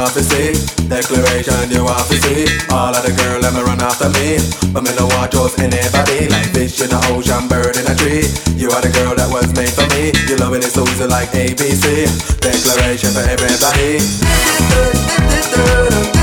want to see. Declaration you want to see. All of the girl let me run after me. But me no want just anybody. Like fish in the ocean, bird in a tree. You are the girl that was made for me. You loving it so easy like ABC. Declaration for everybody.